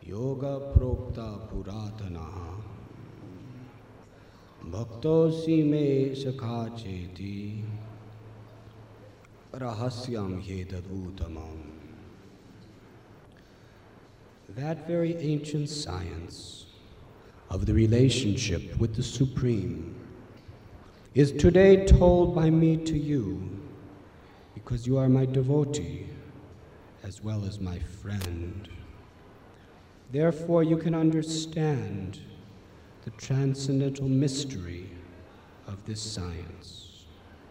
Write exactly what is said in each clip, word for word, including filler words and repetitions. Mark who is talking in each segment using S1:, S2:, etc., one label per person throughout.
S1: yoga prokta puratanaha bhaktosi me sakha cheti rahasyam yedadhutamam. That very ancient science of the relationship with the Supreme is today told by me to you because you are my devotee as well as my friend. Therefore, you can understand the transcendental mystery of this science.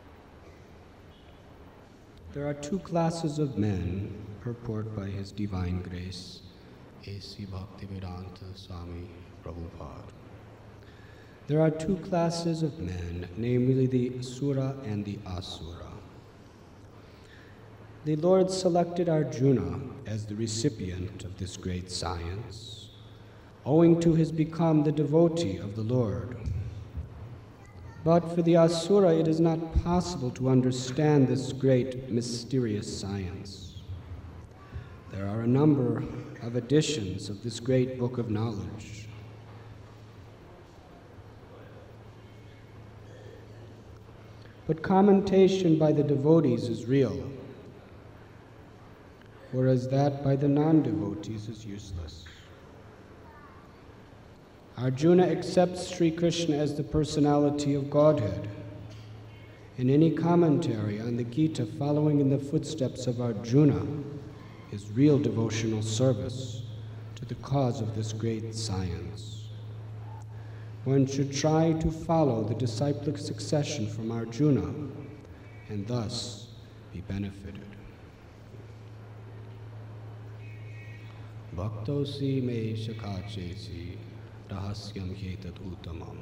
S1: There are two classes of men, purport by His Divine Grace, A C Bhaktivedanta Swami Prabhupada. There are two classes of men, namely the Sura and the Asura. The Lord selected Arjuna as the recipient of this great science, owing to his become the devotee of the Lord. But for the Asura, it is not possible to understand this great mysterious science. There are a number of editions of this great book of knowledge. But commentation by the devotees is real, whereas that by the non-devotees is useless. Arjuna accepts Sri Krishna as the personality of Godhead. In any commentary on the Gita following in the footsteps of Arjuna is real devotional service to the cause of this great science. One should try to follow the disciplic succession from Arjuna and thus be benefited. Bhaktosi me shakachesi rahasyam hetat uttamam.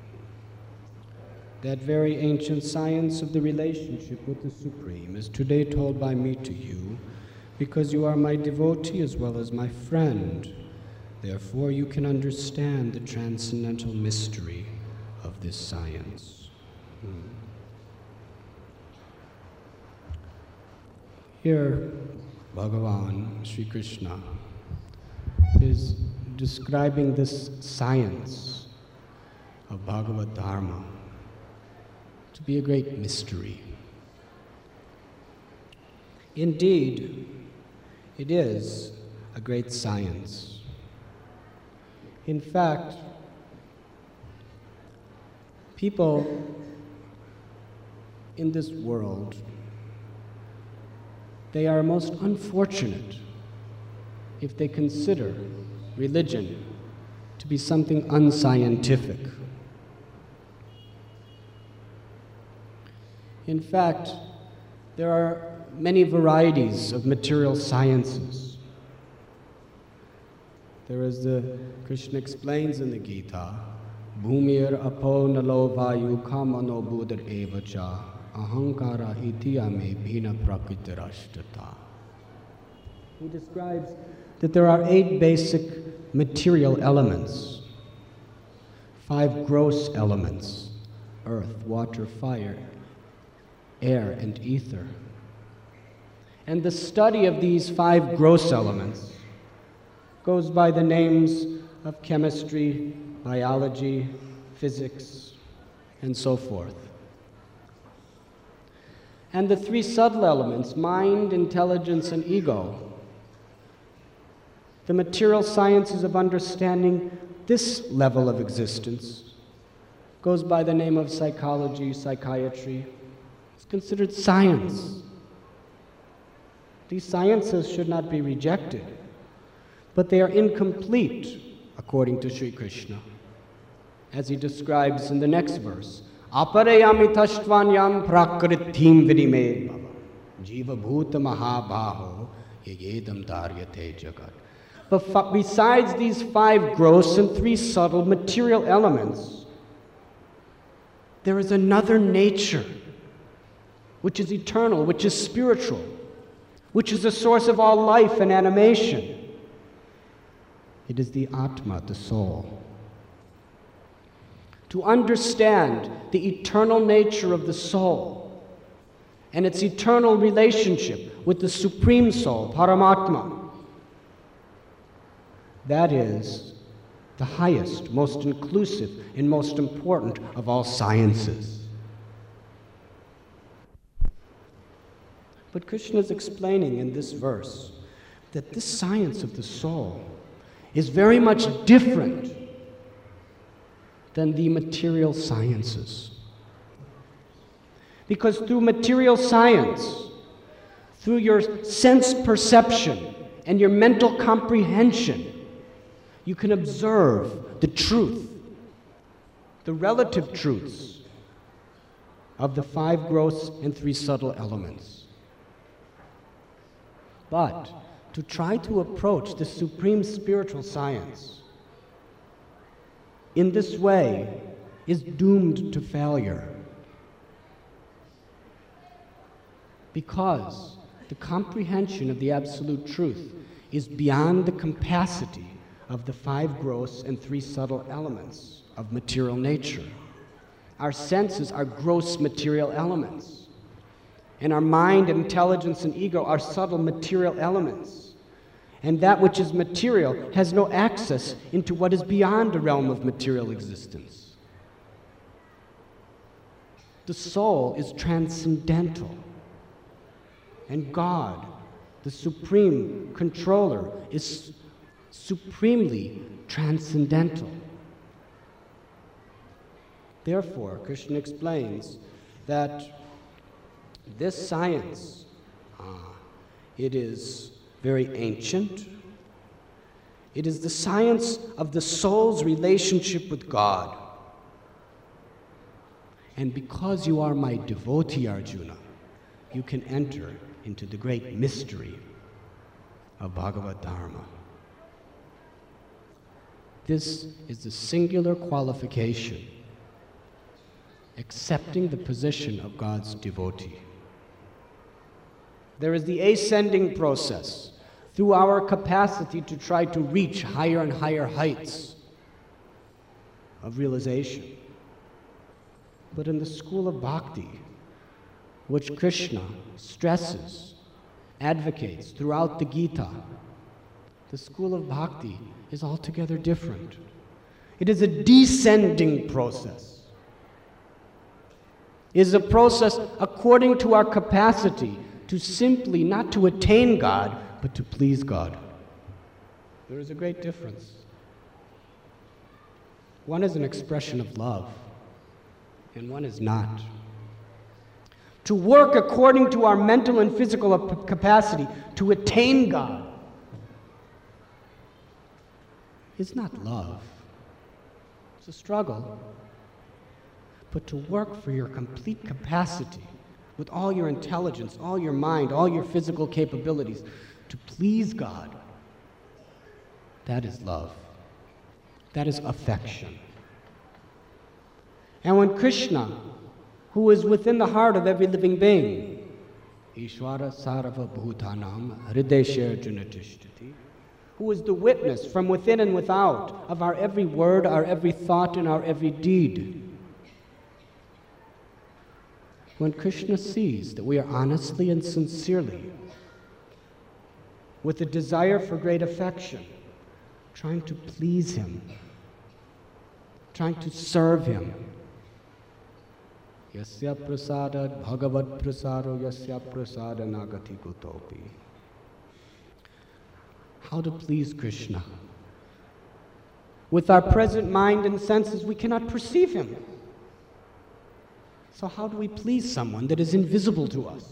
S1: That very ancient science of the relationship with the Supreme is today told by me to you because you are my devotee as well as my friend. Therefore, you can understand the transcendental mystery of this science. Hmm. Here, Bhagavan, Sri Krishna, is describing this science of Bhagavad Dharma to be a great mystery. Indeed, it is a great science. In fact, people in this world, they are most unfortunate if they consider religion to be something unscientific. In fact, there are many varieties of material sciences. There is the, Krishna explains in the Gita, Bhumir apo nalo vayu kamano buddhar evacha ahankara itiyame bhina prakritirashtata. He describes that there are eight basic material elements, five gross elements, earth, water, fire, air, and ether. And the study of these five gross elements goes by the names of chemistry, biology, physics, and so forth. And the three subtle elements, mind, intelligence, and ego, the material sciences of understanding this level of existence, goes by the name of psychology, psychiatry. It's considered science. These sciences should not be rejected, but they are incomplete, according to Sri Krishna, as he describes in the next verse. Aparayami tashtvanyam prakrithim vidime bhava jiva bhuta mahabhaho yedam dharyate jagat. But besides these five gross and three subtle material elements, there is another nature, which is eternal, which is spiritual, which is the source of all life and animation. It is the Atma, the soul. To understand the eternal nature of the soul and its eternal relationship with the Supreme Soul, Paramatma, That is the highest, most inclusive, and most important of all sciences. But Krishna is explaining in this verse that this science of the soul is very much different than the material sciences. Because through material science, through your sense perception and your mental comprehension, you can observe the truth, the relative truths of the five gross and three subtle elements. But to try to approach the supreme spiritual science in this way is doomed to failure, because the comprehension of the absolute truth is beyond the capacity of the five gross and three subtle elements of material nature. Our senses are gross material elements, and our mind, intelligence, and ego are subtle material elements. And that which is material has no access into what is beyond the realm of material existence. The soul is transcendental, and God, the supreme controller, is supremely transcendental. Therefore, Krishna explains that this science, uh, it is very ancient. It is the science of the soul's relationship with God. And because you are my devotee, Arjuna, you can enter into the great mystery of Bhagavad Dharma. This is the singular qualification, accepting the position of God's devotee. There is the ascending process through our capacity to try to reach higher and higher heights of realization. But in the school of bhakti, which Krishna stresses, advocates throughout the Gita, the school of bhakti is altogether different. It is a descending process. It is a process according to our capacity to simply not to attain God, but to please God. There is a great difference. One is an expression of love, and one is not. To work according to our mental and physical capacity to attain God is not love. It's a struggle. But to work for your complete capacity, with all your intelligence, all your mind, all your physical capabilities, to please God, that is love. That is affection. And when Krishna, who is within the heart of every living being, Ishvara Sarva Bhutanam Hridesha Arjuna Tishtati, who is the witness from within and without of our every word, our every thought, and our every deed, when Krishna sees that we are honestly and sincerely, with a desire for great affection, trying to please Him, trying to serve Him, Yasya prasadat bhagavat prasaro yasya prasada nagati kutopi. How to please Krishna? With our present mind and senses, we cannot perceive Him. So how do we please someone that is invisible to us?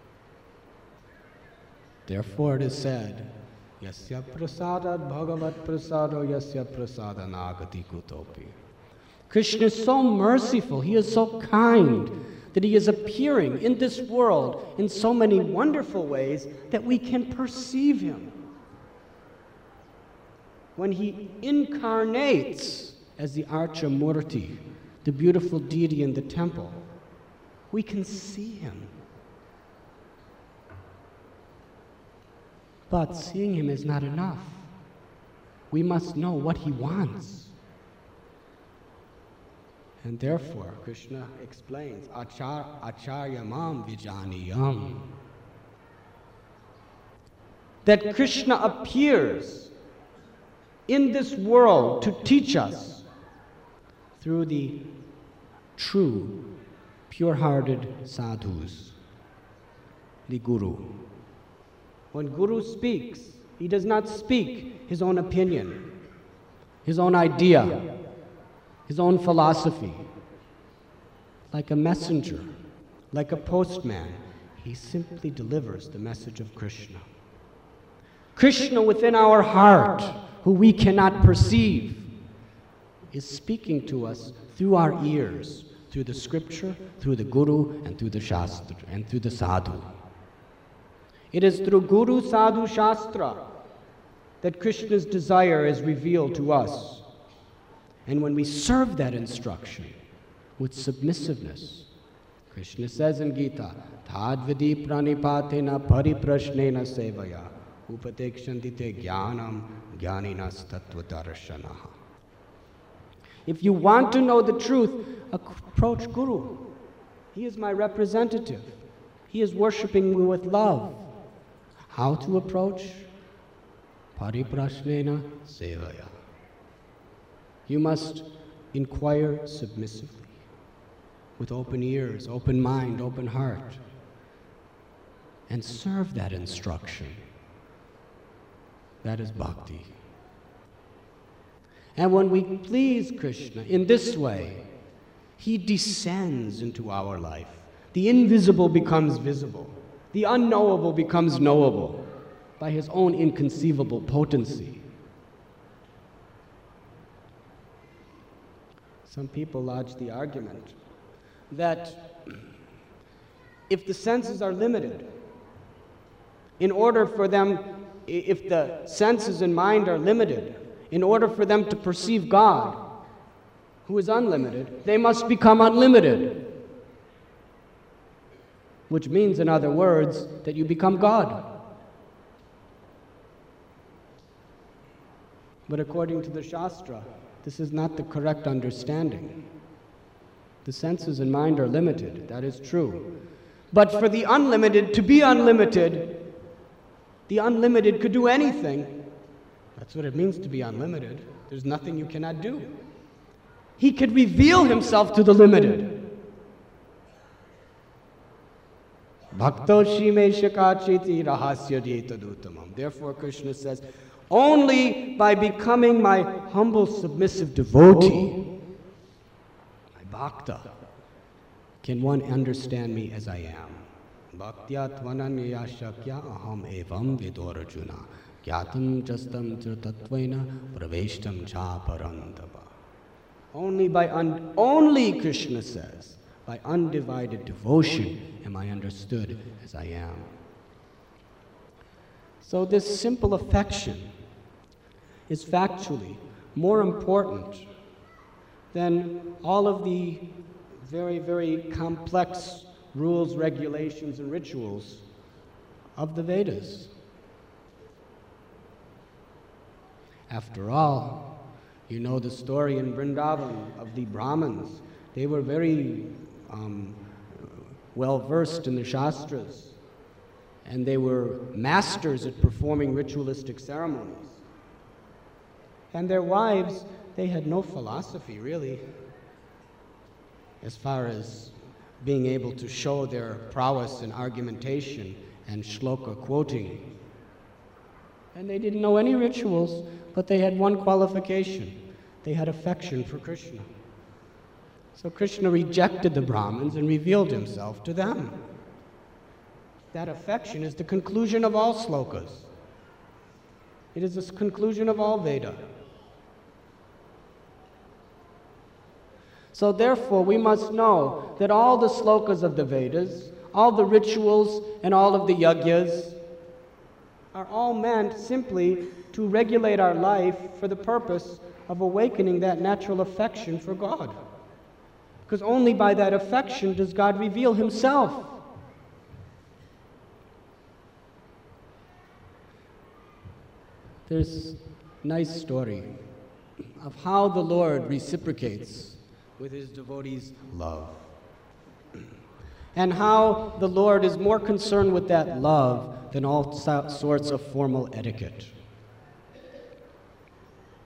S1: Therefore it is said, Yasya prasadat bhagavat prasado yasya prasada nagati kutopi. Krishna is so merciful, He is so kind, that He is appearing in this world in so many wonderful ways that we can perceive Him. When He incarnates as the Archa Murti, the beautiful deity in the temple, we can see Him. But seeing Him is not enough. We must know what He wants. And therefore, Krishna explains, Achar, Acharya Mam Vijaniyam, that Krishna appears in this world to teach us through the true, pure-hearted sadhus, the Guru. When Guru speaks, he does not speak his own opinion, his own idea, his own philosophy. Like a messenger, like a postman, he simply delivers the message of Krishna. Krishna within our heart, who we cannot perceive, is speaking to us through our ears, through the scripture, through the Guru, and through the Shastra, and through the Sadhu. It is through Guru, Sadhu, Shastra that Krishna's desire is revealed to us. And when we serve that instruction with submissiveness, Krishna says in Gita, Tadvidi pranipatena pariprashnena sevaya upatekshanti te jnanam jnaninas tattvadarshanaha. If you want to know the truth, approach Guru. He is my representative. He is worshiping me with love. How to approach? Pariprashnena sevaya. You must inquire submissively, with open ears, open mind, open heart, and serve that instruction. That is bhakti. And when we please Krishna in this way, he descends into our life. The invisible becomes visible. The unknowable becomes knowable by his own inconceivable potency. Some people lodge the argument that if the senses are limited, in order for them, if the senses and mind are limited, in order for them to perceive God, who is unlimited, they must become unlimited. Which means, in other words, that you become God. But according to the Shastra, this is not the correct understanding. The senses and mind are limited, that is true. But for the unlimited to be unlimited, the unlimited could do anything. That's what it means to be unlimited. There's nothing you cannot do. He could reveal himself to the limited. Bhaktoshi me shakachiti rahasya jetadutamam. Therefore, Krishna says, only by becoming my humble, submissive devotee, my bhakta, can one understand me as I am. Bhaktya tvananya shakya aham evam vidorajuna gyatam jastam tatvena praveshtam cha parantava. Only by un- only Krishna says, by undivided devotion am I understood as I am. So this simple affection is factually more important than all of the very, very complex rules, regulations, and rituals of the Vedas. After all, you know the story in Vrindavan of the Brahmins. They were very um, well versed in the Shastras, and they were masters at performing ritualistic ceremonies. And their wives, they had no philosophy, really, as far as being able to show their prowess in argumentation and shloka quoting. And they didn't know any rituals, but they had one qualification. They had affection for Krishna. So Krishna rejected the Brahmins and revealed himself to them. That affection is the conclusion of all slokas. It is the conclusion of all Veda. So therefore, we must know that all the slokas of the Vedas, all the rituals, and all of the yagyas are all meant simply to regulate our life for the purpose of awakening that natural affection for God. Because only by that affection does God reveal himself. There's a nice story of how the Lord reciprocates with his devotees' love. And how the Lord is more concerned with that love than all sorts of formal etiquette.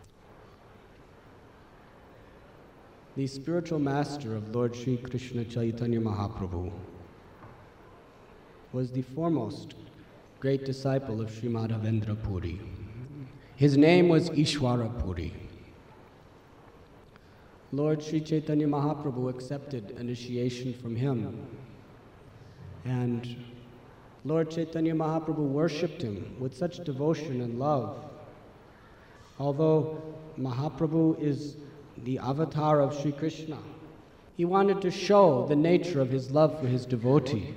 S1: the spiritual master of Lord Sri Krishna Chaitanya Mahaprabhu, was the foremost great disciple of Sri Madhavendra Puri. His name was Ishwara Puri. Lord Sri Chaitanya Mahaprabhu accepted initiation from him, and Lord Chaitanya Mahaprabhu worshipped him with such devotion and love. Although Mahaprabhu is the avatar of Sri Krishna, he wanted to show the nature of his love for his devotee.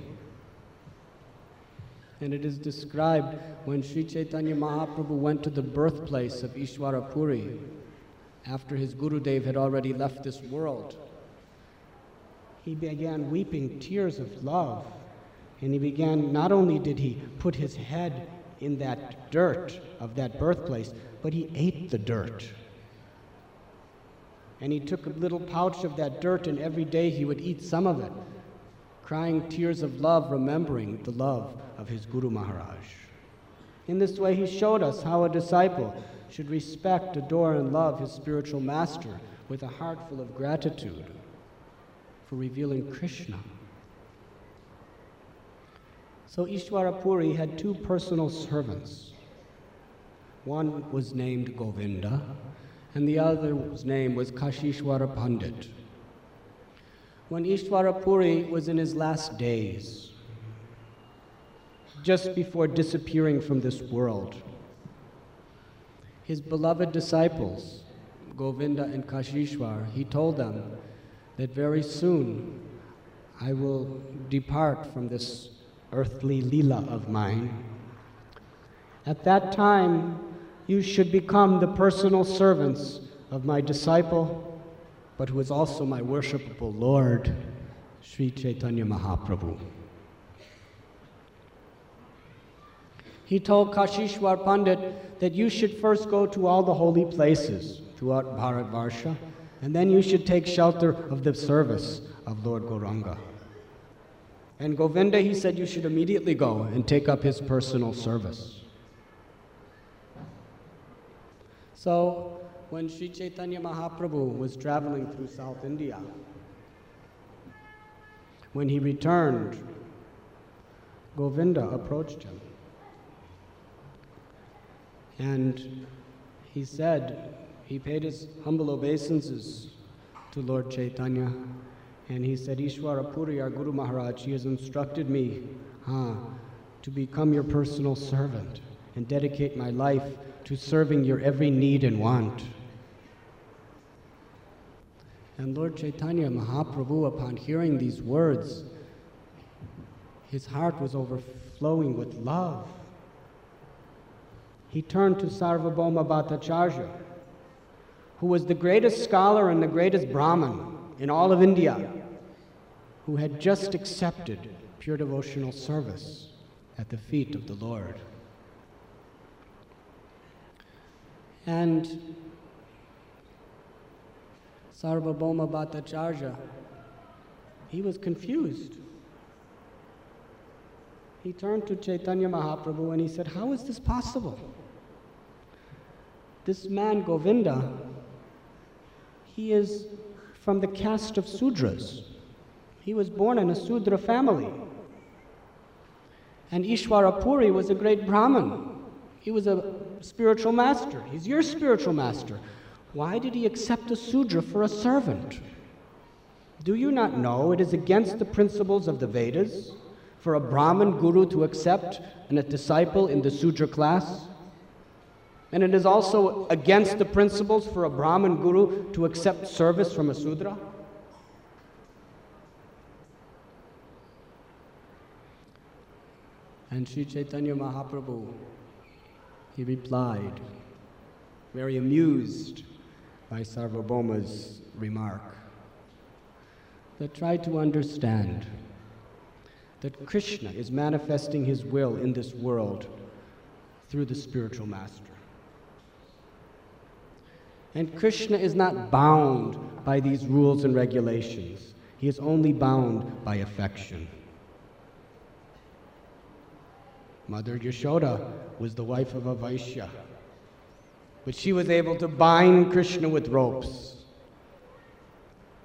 S1: And it is described when Sri Chaitanya Mahaprabhu went to the birthplace of Ishwara Puri, after his Gurudev had already left this world, he began weeping tears of love. And he began, not only did he put his head in that dirt of that birthplace, but he ate the dirt. And he took a little pouch of that dirt, and every day he would eat some of it, crying tears of love, remembering the love of his Guru Maharaj. In this way, he showed us how a disciple should respect, adore, and love his spiritual master with a heart full of gratitude for revealing Krishna. So Ishwara Puri had two personal servants. One was named Govinda, and the other's name was Kashishwara Pandit. When Ishwara Puri was in his last days, just before disappearing from this world, his beloved disciples, Govinda and Kashishwar, he told them that very soon I will depart from this earthly Leela of mine. At that time, you should become the personal servants of my disciple, but who is also my worshipable Lord, Sri Chaitanya Mahaprabhu. He told Kashishwar Pandit that you should first go to all the holy places throughout Bharatvarsha, and then you should take shelter of the service of Lord Gauranga. And Govinda, he said, you should immediately go and take up his personal service. So, when Sri Chaitanya Mahaprabhu was traveling through South India, when he returned, Govinda approached him. And he said, he paid his humble obeisances to Lord Chaitanya, and he said, Ishwara Puri, our Guru Maharaj, he has instructed me huh, to become your personal servant and dedicate my life to serving your every need and want. And Lord Chaitanya Mahaprabhu, upon hearing these words, his heart was overflowing with love. He turned to Sarvabhauma Bhattacharya, who was the greatest scholar and the greatest Brahmin in all of India, who had just accepted pure devotional service at the feet of the Lord. And Sarvabhauma Bhattacharya, he was confused. He turned to Chaitanya Mahaprabhu and he said, how is this possible? This man, Govinda, he is from the caste of Sudras. He was born in a Sudra family. And Ishwara Puri was a great Brahmin. He was a spiritual master. He's your spiritual master. Why did he accept a Sudra for a servant? Do you not know it is against the principles of the Vedas for a Brahmin guru to accept a disciple in the Sudra class? And it is also against the principles for a Brahmin guru to accept service from a Sudra? And Sri Chaitanya Mahaprabhu, he replied, very amused by Sarvabhauma's remark, that try to understand that Krishna is manifesting his will in this world through the spiritual master. And Krishna is not bound by these rules and regulations. He is only bound by affection. Mother Yashoda was the wife of a Vaishya, but she was able to bind Krishna with ropes.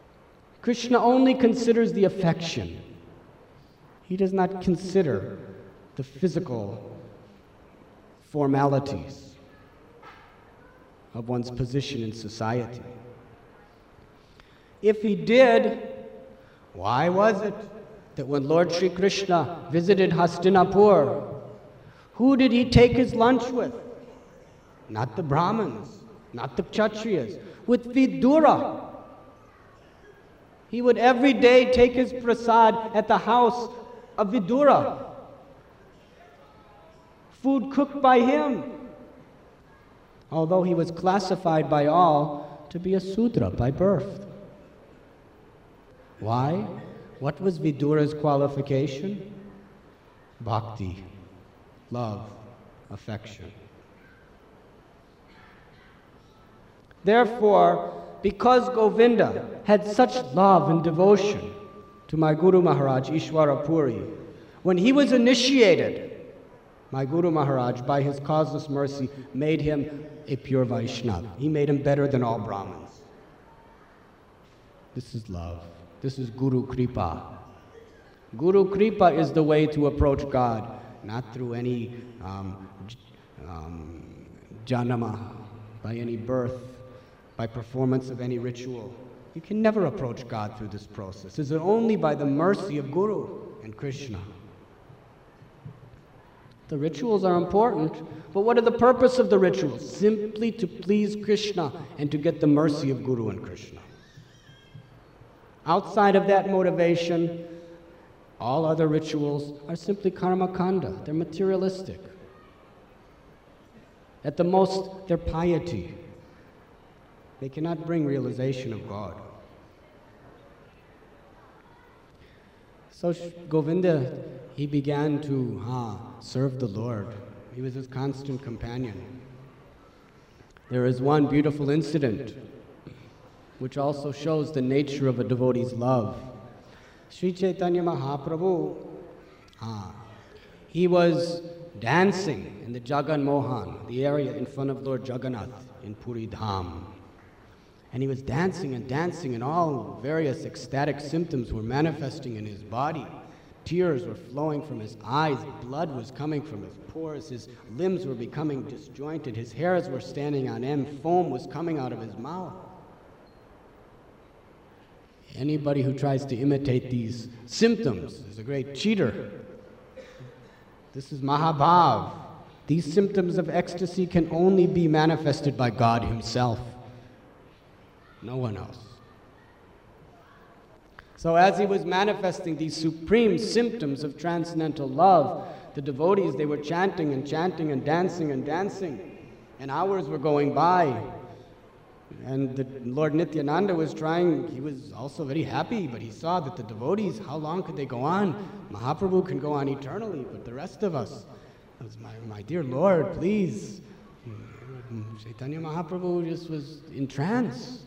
S1: Krishna only considers the affection. He does not consider the physical formalities of one's position in society. If he did, why was it that when Lord Sri Krishna visited Hastinapur, who did he take his lunch with? Not the Brahmins, not the Kshatriyas, with Vidura. He would every day take his prasad at the house of Vidura. Food cooked by him, although he was classified by all to be a Sudra by birth. Why? What was Vidura's qualification? Bhakti, love, affection. Therefore, because Govinda had such love and devotion to my Guru Maharaj, Ishwara Puri, when he was initiated, my Guru Maharaj, by his causeless mercy, made him a pure Vaishnava. He made him better than all Brahmins. This is love. This is Guru Kripa. Guru Kripa is the way to approach God, not through any um, um, janama, by any birth, by performance of any ritual. You can never approach God through this process. It's only by the mercy of Guru and Krishna. The rituals are important, but what are the purpose of the rituals? Simply to please Krishna and to get the mercy of Guru and Krishna. Outside of that motivation, all other rituals are simply karma kanda. They're materialistic. At the most, they're piety. They cannot bring realization of God. So Govinda, he began to ah, serve the Lord. He was his constant companion. There is one beautiful incident which also shows the nature of a devotee's love. Sri Chaitanya Mahaprabhu, ah, he was dancing in the Jagan Mohan, the area in front of Lord Jagannath in Puri Dham. And he was dancing and dancing, and all various ecstatic symptoms were manifesting in his body. Tears were flowing from his eyes, blood was coming from his pores, his limbs were becoming disjointed, his hairs were standing on end, foam was coming out of his mouth. Anybody who tries to imitate these symptoms is a great cheater. This is Mahabhav. These symptoms of ecstasy can only be manifested by God himself. No one else. So as he was manifesting these supreme symptoms of transcendental love, the devotees, they were chanting and chanting and dancing and dancing, and hours were going by. And the Lord Nityananda was trying, he was also very happy, but he saw that the devotees, how long could they go on? Mahaprabhu can go on eternally, but the rest of us, was my, my dear Lord, please. Chaitanya Mahaprabhu just was in trance.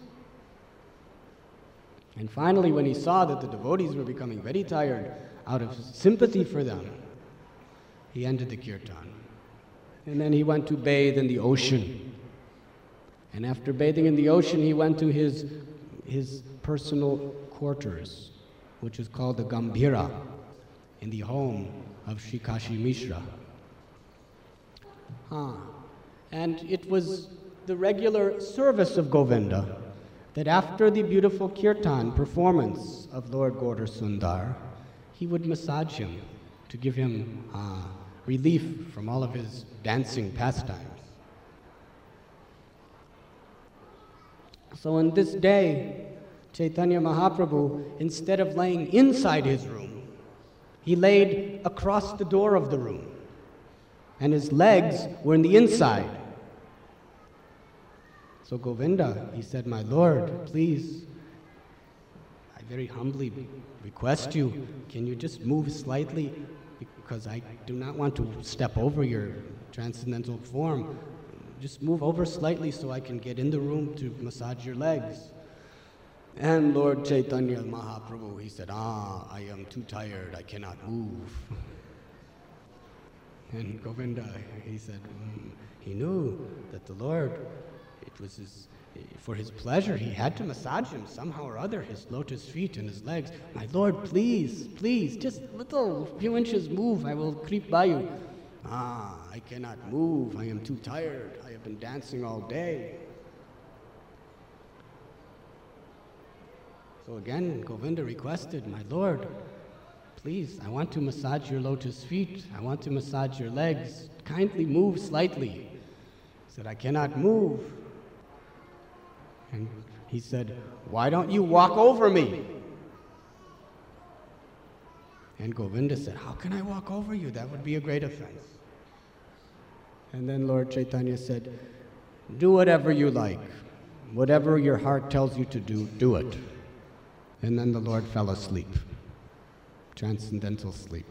S1: And finally, when he saw that the devotees were becoming very tired, out of sympathy for them, he ended the kirtan. And then he went to bathe in the ocean. And after bathing in the ocean, he went to his, his personal quarters, which is called the Gambhira, in the home of Sri Kashi Mishra. Huh. And it was the regular service of Govinda that after the beautiful kirtan performance of Lord Gaura Sundar, he would massage him to give him uh, relief from all of his dancing pastimes. So on this day, Chaitanya Mahaprabhu, instead of laying inside his room, he laid across the door of the room, and his legs were in the inside. So Govinda, he said, "My Lord, please, I very humbly request you, can you just move slightly, because I do not want to step over your transcendental form. Just move over slightly so I can get in the room to massage your legs." And Lord Chaitanya Mahaprabhu, he said, "Ah, I am too tired, I cannot move." And Govinda, he said, mm, he knew that the Lord, it was his, For his pleasure, he had to massage him somehow or other, his lotus feet and his legs. My Lord, please, please, just little few inches move, I will creep by you. Ah, I cannot move, I am too tired, I have been dancing all day. So again, Govinda requested, my Lord, please, I want to massage your lotus feet, I want to massage your legs, kindly move slightly. He said, I cannot move. And he said, why don't you walk over me? And Govinda said, how can I walk over you? That would be a great offense. And then Lord Chaitanya said, do whatever you like. Whatever your heart tells you to do, do it. And then the Lord fell asleep. Transcendental sleep.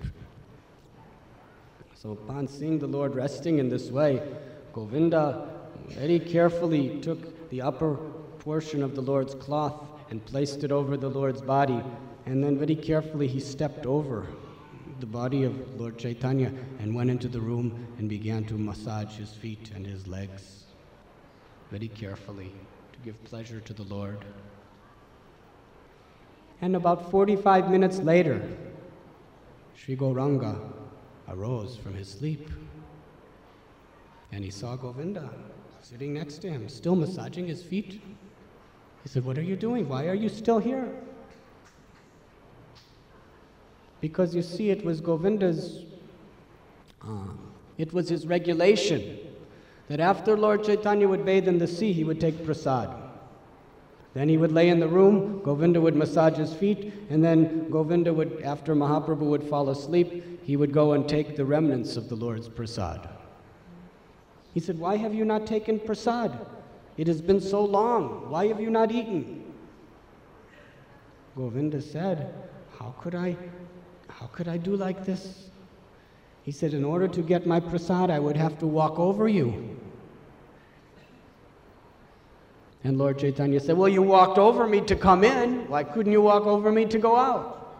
S1: So upon seeing the Lord resting in this way, Govinda very carefully took the upper portion of the Lord's cloth and placed it over the Lord's body, and then very carefully he stepped over the body of Lord Chaitanya and went into the room and began to massage his feet and his legs very carefully to give pleasure to the Lord. And about forty-five minutes later, Sri Gauranga arose from his sleep and he saw Govinda sitting next to him, still massaging his feet. He said, what are you doing? Why are you still here? Because you see, it was Govinda's, uh, it was his regulation that after Lord Chaitanya would bathe in the sea, he would take prasad. Then he would lay in the room, Govinda would massage his feet, and then Govinda would, after Mahaprabhu would fall asleep, he would go and take the remnants of the Lord's prasad. He said, why have you not taken prasad? It has been so long. Why have you not eaten? Govinda said, how could I, how could I do like this? He said, in order to get my prasad, I would have to walk over you. And Lord Chaitanya said, well, you walked over me to come in. Why couldn't you walk over me to go out?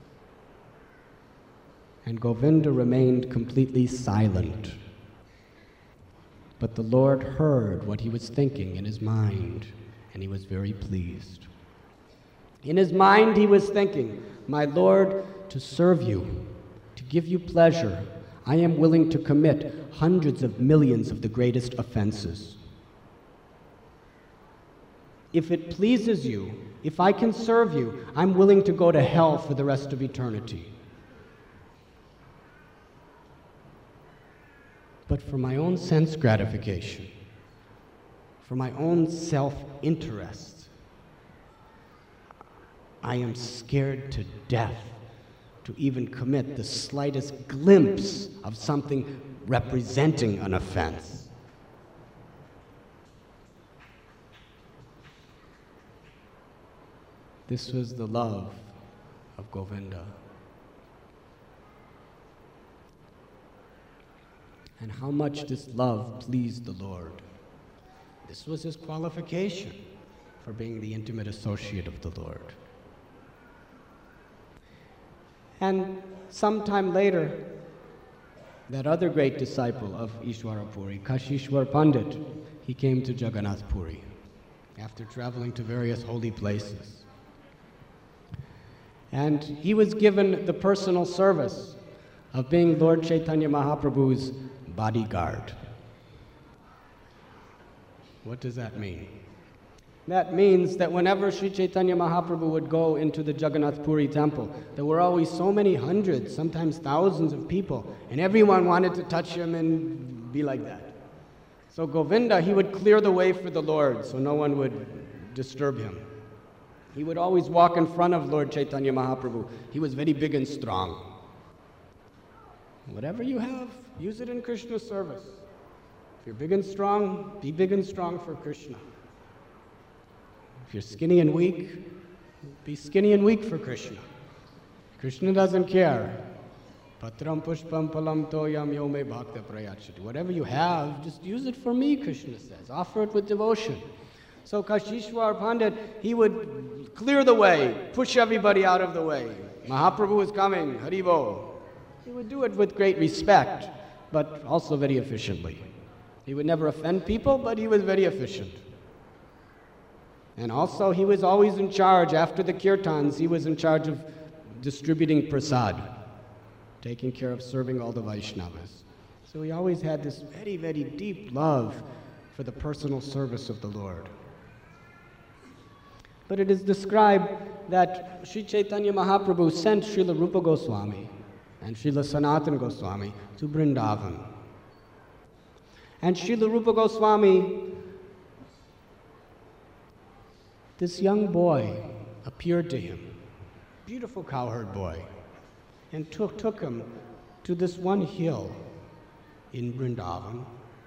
S1: And Govinda remained completely silent. But the Lord heard what he was thinking in his mind, and he was very pleased. In his mind, he was thinking, my Lord, to serve you, to give you pleasure, I am willing to commit hundreds of millions of the greatest offenses. If it pleases you, if I can serve you, I'm willing to go to hell for the rest of eternity. But for my own sense gratification, for my own self-interest, I am scared to death to even commit the slightest glimpse of something representing an offense. This was the love of Govinda. And how much this love pleased the Lord. This was his qualification for being the intimate associate of the Lord. And sometime later, that other great disciple of Ishwara Puri, Kashishwar Pandit, he came to Jagannath Puri after traveling to various holy places. And he was given the personal service of being Lord Chaitanya Mahaprabhu's bodyguard. What does that mean? That means that whenever Sri Chaitanya Mahaprabhu would go into the Jagannath Puri temple, there were always so many hundreds, sometimes thousands of people, and everyone wanted to touch him and be like that. So Govinda, he would clear the way for the Lord so no one would disturb him. He would always walk in front of Lord Chaitanya Mahaprabhu. He was very big and strong. Whatever you have, use it in Krishna's service. If you're big and strong, be big and strong for Krishna. If you're skinny and weak, be skinny and weak for Krishna. Krishna doesn't care. Patram pushpam palam toyam yome bhakta prayachati. Whatever you have, just use it for me, Krishna says. Offer it with devotion. So Kashishwar Pandit, he would clear the way, push everybody out of the way. Mahaprabhu is coming, Haribo. He would do it with great respect, but also very efficiently. He would never offend people, but he was very efficient. And also, he was always in charge, after the kirtans, he was in charge of distributing prasad, taking care of serving all the Vaishnavas. So he always had this very, very deep love for the personal service of the Lord. But it is described that Sri Chaitanya Mahaprabhu sent Srila Rupa Goswami and Srila Sanatana Goswami to Vrindavan. And Srila Rupa Goswami, this young boy, appeared to him, beautiful cowherd boy, and took, took him to this one hill in Vrindavan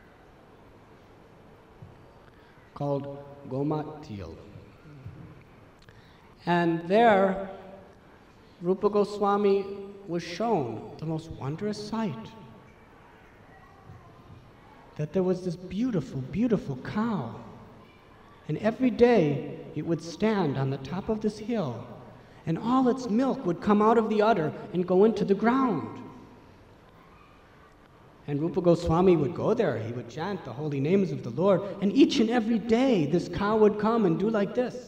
S1: called Gomatil. And there, Rupa Goswami was shown the most wondrous sight, that there was this beautiful, beautiful cow. And every day it would stand on the top of this hill, and all its milk would come out of the udder and go into the ground. And Rupa Goswami would go there, he would chant the holy names of the Lord, and each and every day this cow would come and do like this.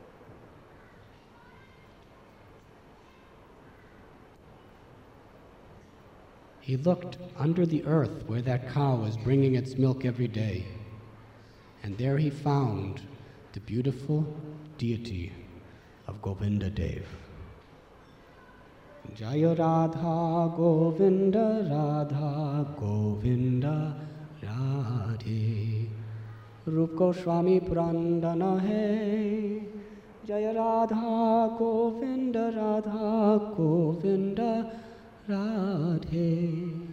S1: He looked under the earth where that cow was bringing its milk every day, and there he found the beautiful deity of Govinda Dev. Jaya Radha Govinda Radha Govinda Radhe Rup Goswami Purandana Hai Jaya Radha Govinda Radha Govinda Radhe.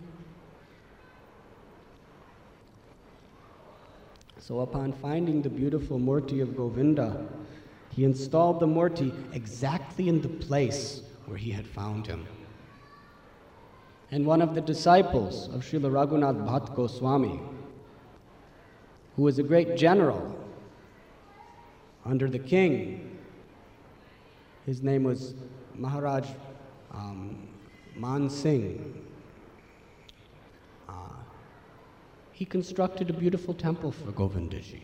S1: So upon finding the beautiful Murti of Govinda, he installed the Murti exactly in the place where he had found him. And one of the disciples of Srila Raghunath Bhatt Goswami, who was a great general under the king, his name was Maharaj um, Man Singh. Uh, he constructed a beautiful temple for Govindaji.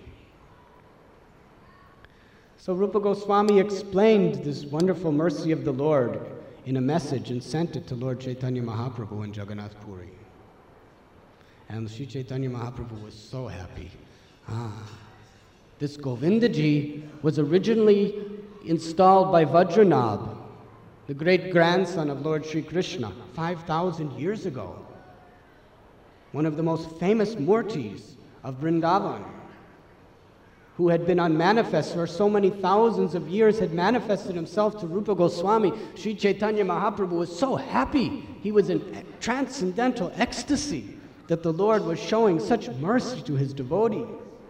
S1: So Rupa Goswami explained this wonderful mercy of the Lord in a message and sent it to Lord Chaitanya Mahaprabhu in Jagannath Puri. And Sri Chaitanya Mahaprabhu was so happy. Ah, this Govindaji was originally installed by Vajranabh, the great grandson of Lord Sri Krishna, five thousand years ago. One of the most famous Murtis of Vrindavan, who had been unmanifest for so many thousands of years, had manifested himself to Rupa Goswami. Sri Chaitanya Mahaprabhu was so happy. He was in transcendental ecstasy that the Lord was showing such mercy to his devotee.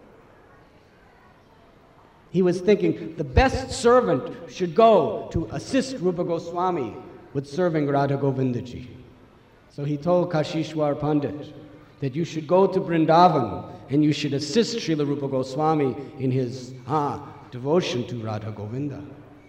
S1: He was thinking the best servant should go to assist Rupa Goswami with serving Radha Govindaji. So he told Kashishwar Pandit that you should go to Vrindavan and you should assist Srila Rupa Goswami in his ah, devotion to Radha Govinda.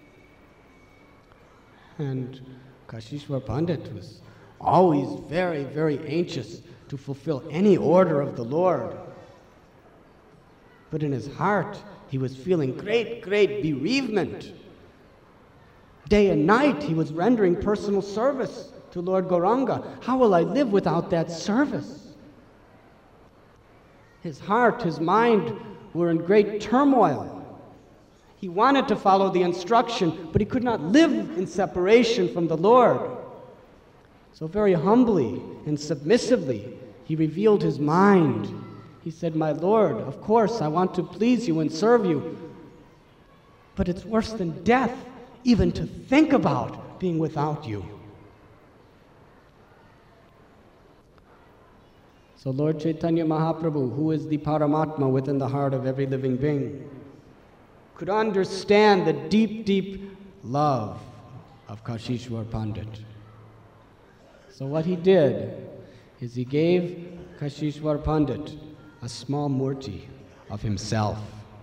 S1: And Kashishwar Pandit was always very, very anxious to fulfill any order of the Lord. But in his heart, he was feeling great, great bereavement. Day and night, he was rendering personal service to Lord Gauranga. How will I live without that service? His heart, his mind were in great turmoil. He wanted to follow the instruction, but he could not live in separation from the Lord. So very humbly and submissively, he revealed his mind. He said, "My Lord, of course, I want to please you and serve you, but it's worse than death even to think about being without you." So Lord Chaitanya Mahaprabhu, who is the Paramatma within the heart of every living being, could understand the deep, deep love of Kashishwar Pandit. So what he did is he gave Kashishwar Pandit a small murti of himself.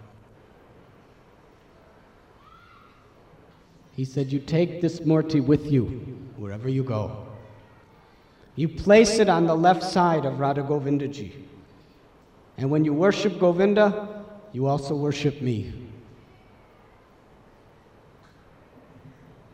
S1: He said, "You take this murti with you wherever you go. You place it on the left side of Radha Govindaji. And when you worship Govinda, you also worship me."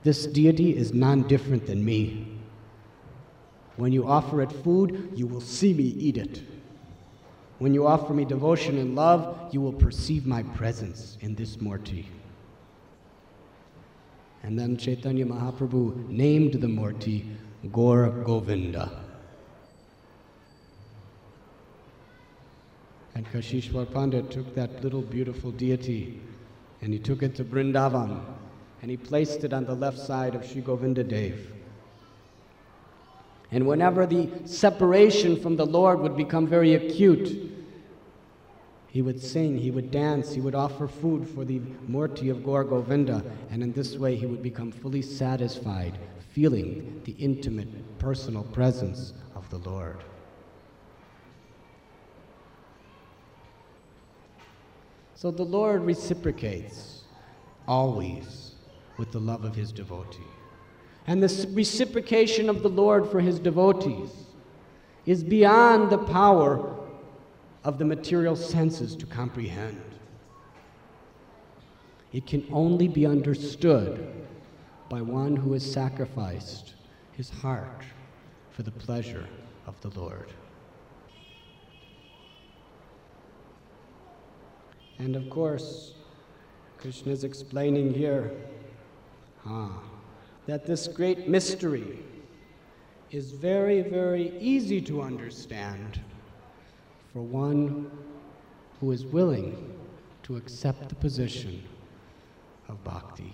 S1: This deity is non-different than me. When you offer it food, you will see me eat it. When you offer me devotion and love, you will perceive my presence in this Murti. And then Chaitanya Mahaprabhu named the Murti Gaur Govinda. And Kashishwar Pandit took that little beautiful deity and he took it to Vrindavan and he placed it on the left side of Sri Govinda Dev. And whenever the separation from the Lord would become very acute, he would sing, he would dance, he would offer food for the Murti of Gaur Govinda, and in this way he would become fully satisfied, feeling the intimate, personal presence of the Lord. So the Lord reciprocates, always, with the love of his devotee. And the reciprocation of the Lord for his devotees is beyond the power of the material senses to comprehend. It can only be understood by one who has sacrificed his heart for the pleasure of the Lord. And of course, Krishna is explaining here ah, that this great mystery is very, very easy to understand for one who is willing to accept the position of bhakti.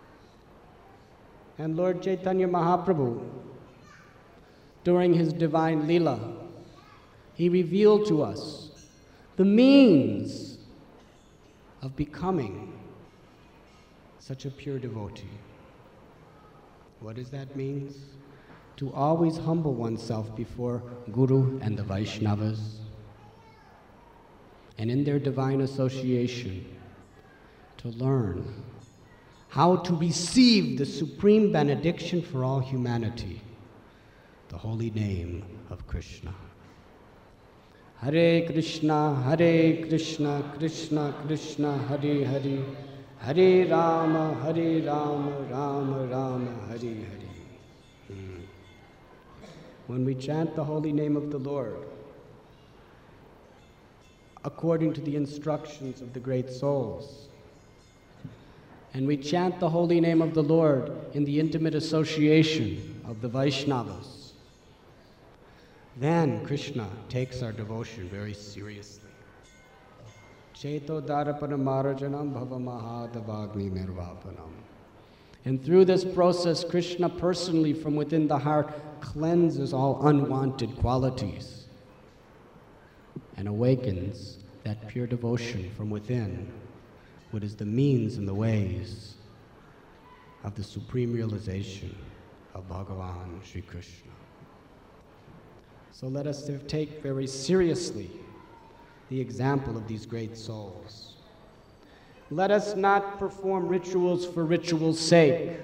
S1: And Lord Chaitanya Mahaprabhu, during his divine Leela, he revealed to us the means of becoming such a pure devotee. What does that mean? To always humble oneself before Guru and the Vaishnavas, and in their divine association, to learn how to receive the supreme benediction for all humanity, the holy name of Krishna. Hare Krishna, Hare Krishna, Krishna Krishna, Hare Hare, Hare Rama, Hare Rama, Rama Rama, Hare Hare. Hmm. When we chant the holy name of the Lord, according to the instructions of the great souls, and we chant the holy name of the Lord in the intimate association of the Vaishnavas, then Krishna takes our devotion very seriously. Cheto darapana marajanam bhava mahadavagni nirvapanam. And through this process, Krishna personally from within the heart cleanses all unwanted qualities and awakens that pure devotion from within, what is the means and the ways of the supreme realization of Bhagavan Sri Krishna. So let us take very seriously the example of these great souls. Let us not perform rituals for ritual's sake.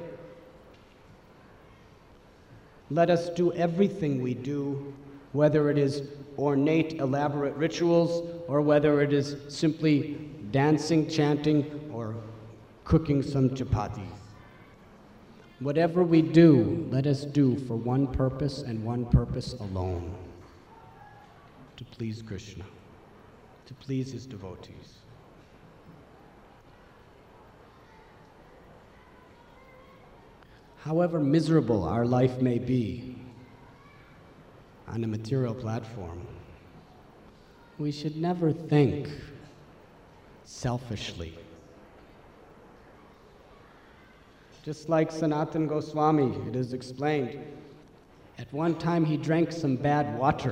S1: Let us do everything we do, whether it is ornate, elaborate rituals, or whether it is simply dancing, chanting, or cooking some chapatis. Whatever we do, let us do for one purpose and one purpose alone: to please Krishna, to please his devotees. However miserable our life may be on a material platform, we should never think selfishly. Just like Sanatana Goswami, it is explained, at one time he drank some bad water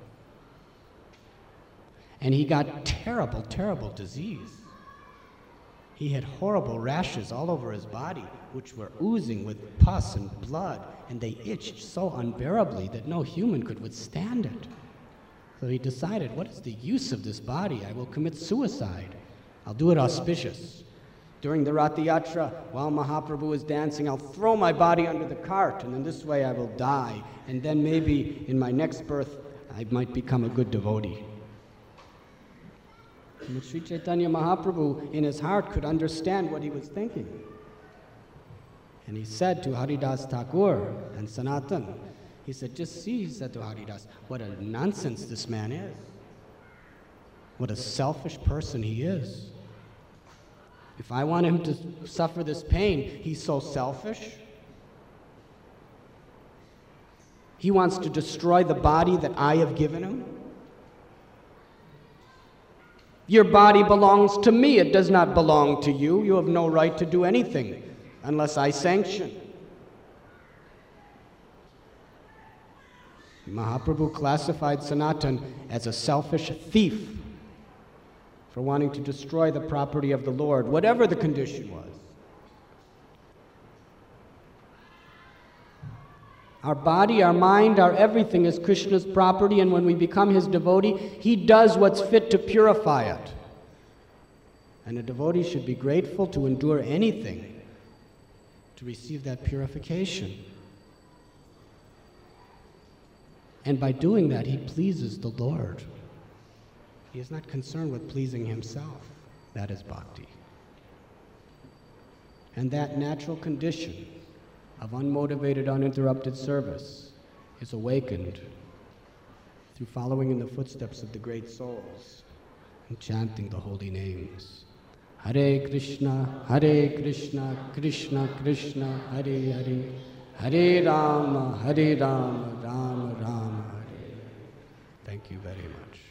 S1: and he got terrible, terrible disease. He had horrible rashes all over his body, which were oozing with pus and blood, and they itched so unbearably that no human could withstand it. So he decided, what is the use of this body? I will commit suicide. I'll do it auspicious. During the Ratha Yatra, while Mahaprabhu is dancing, I'll throw my body under the cart, and in this way I will die. And then maybe in my next birth, I might become a good devotee. And Sri Chaitanya Mahaprabhu, in his heart, could understand what he was thinking. And he said to Haridas Thakur and Sanatan, he said, just see, he said to Haridas, what a nonsense this man is. What a selfish person he is. If I want him to suffer this pain, he's so selfish. He wants to destroy the body that I have given him. Your body belongs to me. It does not belong to you. You have no right to do anything unless I sanction. Mahaprabhu classified Sanatan as a selfish thief for wanting to destroy the property of the Lord, whatever the condition was. Our body, our mind, our everything is Krishna's property, and when we become his devotee, he does what's fit to purify it. And a devotee should be grateful to endure anything to receive that purification. And by doing that, he pleases the Lord. He is not concerned with pleasing himself. That is bhakti. And that natural condition of unmotivated, uninterrupted service is awakened through following in the footsteps of the great souls and chanting the holy names. Hare Krishna, Hare Krishna, Krishna Krishna, Hare Hare, Hare Rama, Hare Rama, Rama Rama, Hare. Thank you very much.